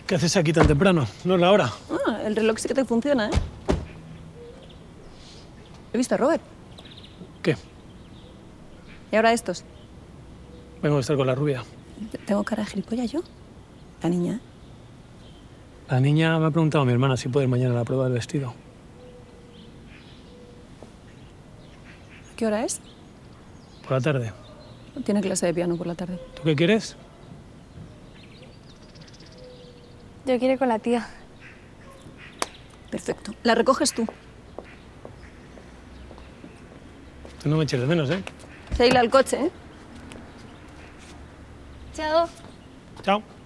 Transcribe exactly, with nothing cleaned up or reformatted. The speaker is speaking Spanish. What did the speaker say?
¿Qué haces aquí tan temprano? No es la hora. Ah, el reloj sí que te funciona, ¿eh? He visto a Robert. ¿Qué? ¿Y ahora estos? Vengo a estar con la rubia. ¿Tengo cara de gilipollas yo? La niña, ¿eh? La niña me ha preguntado a mi hermana si puede ir mañana a la prueba del vestido. ¿A qué hora es? Por la tarde. Tiene clase de piano por la tarde. ¿Tú qué quieres? Yo quiero ir con la tía. Perfecto. La recoges tú. Tú no me eches de menos, ¿eh? Sheila, al coche, ¿eh? Chao. Chao.